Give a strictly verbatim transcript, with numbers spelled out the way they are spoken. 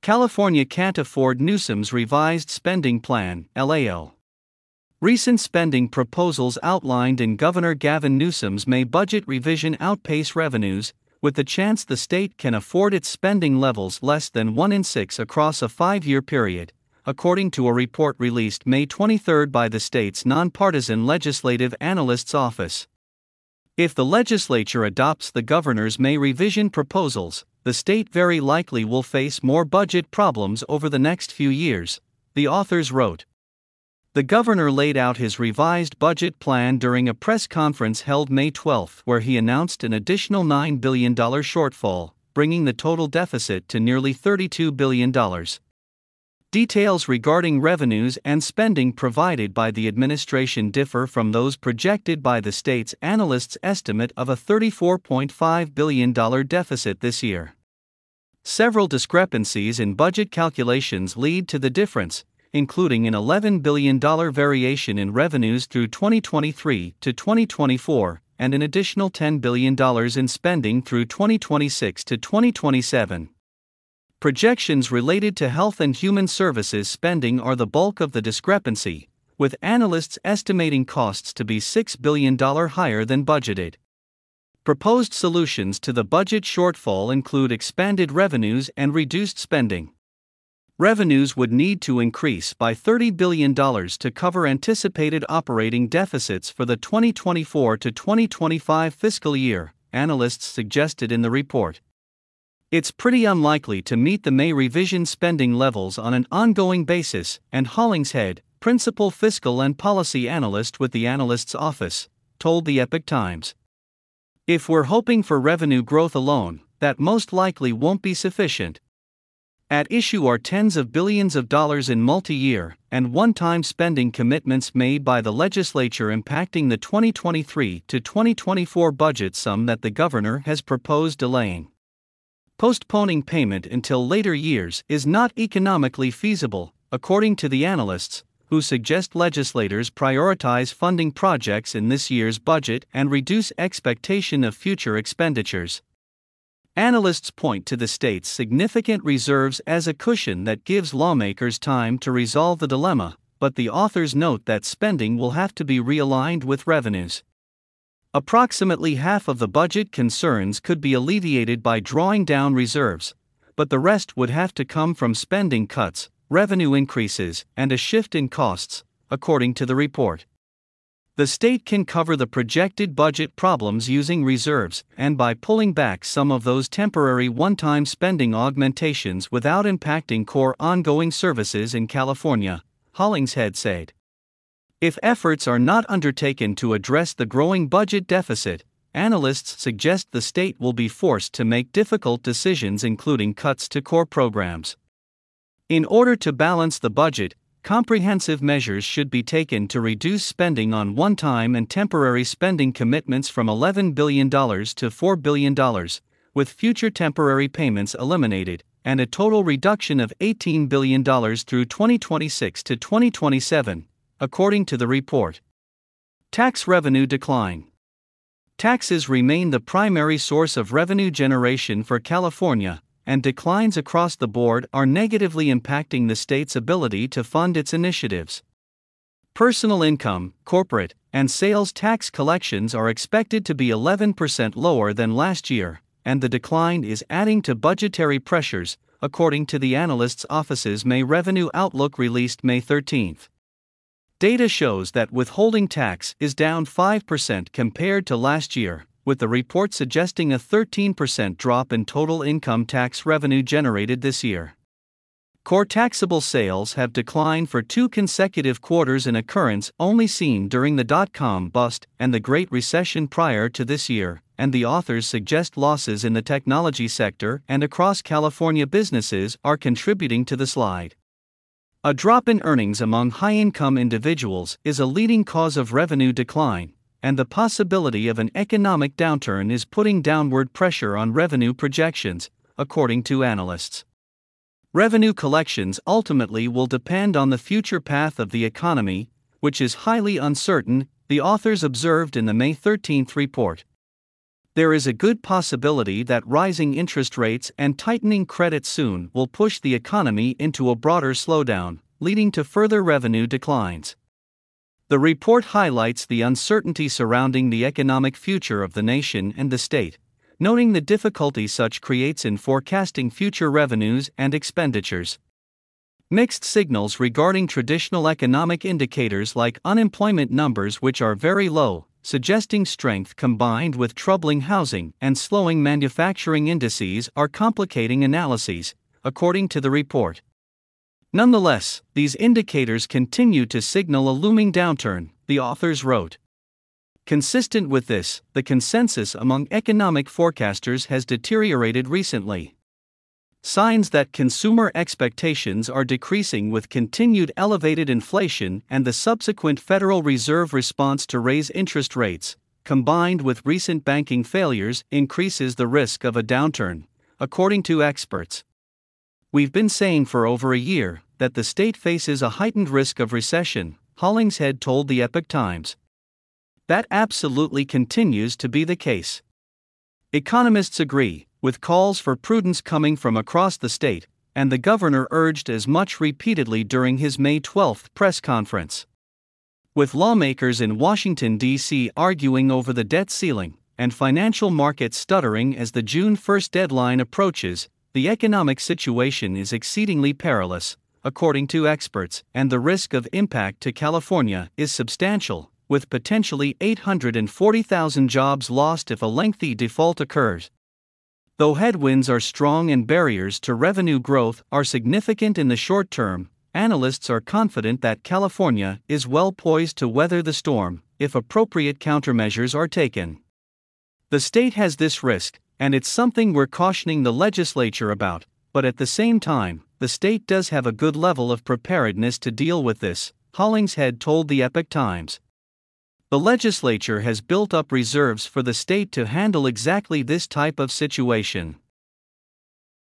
California can't afford Newsom's revised spending plan, L A O. Recent spending proposals outlined in Governor Gavin Newsom's May budget revision outpace revenues, with the chance the state can afford its spending levels less than one in six across a five-year period, according to a report released May twenty-third by the state's nonpartisan Legislative Analyst's Office. If the legislature adopts the governor's May revision proposals, the state very likely will face more budget problems over the next few years, the authors wrote. The governor laid out his revised budget plan during a press conference held May twelfth, where he announced an additional nine billion dollars shortfall, bringing the total deficit to nearly thirty-two billion dollars. Details regarding revenues and spending provided by the administration differ from those projected by the state's analysts' estimate of a thirty-four point five billion dollars deficit this year. Several discrepancies in budget calculations lead to the difference, including an eleven billion dollars variation in revenues through twenty twenty-three to twenty twenty-four, and an additional ten billion dollars in spending through twenty twenty-six to twenty twenty-seven. Projections related to health and human services spending are the bulk of the discrepancy, with analysts estimating costs to be six billion dollars higher than budgeted. Proposed solutions to the budget shortfall include expanded revenues and reduced spending. Revenues would need to increase by thirty billion dollars to cover anticipated operating deficits for the twenty twenty-four to twenty twenty-five fiscal year, analysts suggested in the report. It's pretty unlikely to meet the May revision spending levels on an ongoing basis, and Hollingshead, principal fiscal and policy analyst with the analyst's office, told the Epoch Times. If we're hoping for revenue growth alone, that most likely won't be sufficient. At issue are tens of billions of dollars in multi-year and one-time spending commitments made by the legislature impacting the twenty twenty-three to twenty twenty-four budget sum that the governor has proposed delaying. Postponing payment until later years is not economically feasible, according to the analysts, who suggest legislators prioritize funding projects in this year's budget and reduce expectation of future expenditures. Analysts point to the state's significant reserves as a cushion that gives lawmakers time to resolve the dilemma, but the authors note that spending will have to be realigned with revenues. Approximately half of the budget concerns could be alleviated by drawing down reserves, but the rest would have to come from spending cuts, revenue increases, and a shift in costs, according to the report. The state can cover the projected budget problems using reserves and by pulling back some of those temporary one-time spending augmentations without impacting core ongoing services in California, Hollingshead said. If efforts are not undertaken to address the growing budget deficit, analysts suggest the state will be forced to make difficult decisions, including cuts to core programs. In order to balance the budget, comprehensive measures should be taken to reduce spending on one-time and temporary spending commitments from eleven billion dollars to four billion dollars, with future temporary payments eliminated, and a total reduction of eighteen billion dollars through twenty twenty-six to twenty twenty-seven, according to the report. Tax revenue decline. Taxes remain the primary source of revenue generation for California, and declines across the board are negatively impacting the state's ability to fund its initiatives. Personal income, corporate, and sales tax collections are expected to be eleven percent lower than last year, and the decline is adding to budgetary pressures, according to the analyst's office's May revenue outlook released May thirteenth. Data shows that withholding tax is down five percent compared to last year, with the report suggesting a thirteen percent drop in total income tax revenue generated this year. Core taxable sales have declined for two consecutive quarters, an occurrence only seen during the dot-com bust and the Great Recession prior to this year, and the authors suggest losses in the technology sector and across California businesses are contributing to the slide. A drop in earnings among high-income individuals is a leading cause of revenue decline, and the possibility of an economic downturn is putting downward pressure on revenue projections, according to analysts. Revenue collections ultimately will depend on the future path of the economy, which is highly uncertain, the authors observed in the May thirteenth report. There is a good possibility that rising interest rates and tightening credit soon will push the economy into a broader slowdown, leading to further revenue declines. The report highlights the uncertainty surrounding the economic future of the nation and the state, noting the difficulty such creates in forecasting future revenues and expenditures. Mixed signals regarding traditional economic indicators like unemployment numbers, which are very low, suggesting strength, combined with troubling housing and slowing manufacturing indices, are complicating analyses, according to the report. Nonetheless, these indicators continue to signal a looming downturn, the authors wrote. Consistent with this, the consensus among economic forecasters has deteriorated recently. Signs that consumer expectations are decreasing with continued elevated inflation and the subsequent Federal Reserve response to raise interest rates, combined with recent banking failures, increases the risk of a downturn, according to experts. We've been saying for over a year that the state faces a heightened risk of recession, Hollingshead told the Epoch Times. That absolutely continues to be the case. Economists agree, with calls for prudence coming from across the state, and the governor urged as much repeatedly during his May twelfth press conference. With lawmakers in Washington, D C arguing over the debt ceiling, and financial markets stuttering as the June first deadline approaches, the economic situation is exceedingly perilous, according to experts, and the risk of impact to California is substantial, with potentially eight hundred forty thousand jobs lost if a lengthy default occurs. Though headwinds are strong and barriers to revenue growth are significant in the short term, analysts are confident that California is well poised to weather the storm if appropriate countermeasures are taken. The state has this risk, and it's something we're cautioning the legislature about, but at the same time, the state does have a good level of preparedness to deal with this, Hollingshead told the Epoch Times. The legislature has built up reserves for the state to handle exactly this type of situation.